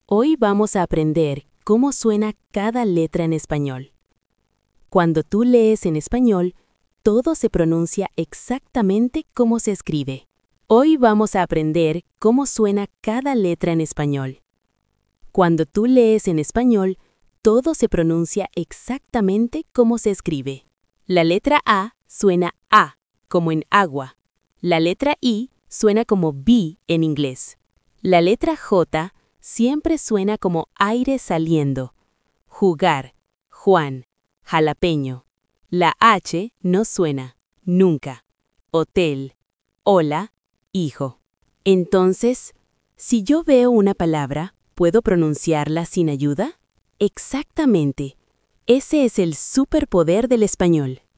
Hoy vamos a aprender cómo suena cada letra en español. Cuando tú lees en español, todo se pronuncia exactamente como se escribe. Hoy vamos a aprender cómo suena cada letra en español. Cuando tú lees en español, todo se pronuncia exactamente como se escribe. La letra A suena A, como en agua. La letra I suena como B en inglés. La letra J siempre suena como aire saliendo. Jugar, Juan, jalapeño. La H no suena, nunca. Hotel, hola, hijo. Entonces, si yo veo una palabra, ¿puedo pronunciarla sin ayuda? Exactamente. Ese es el superpoder del español.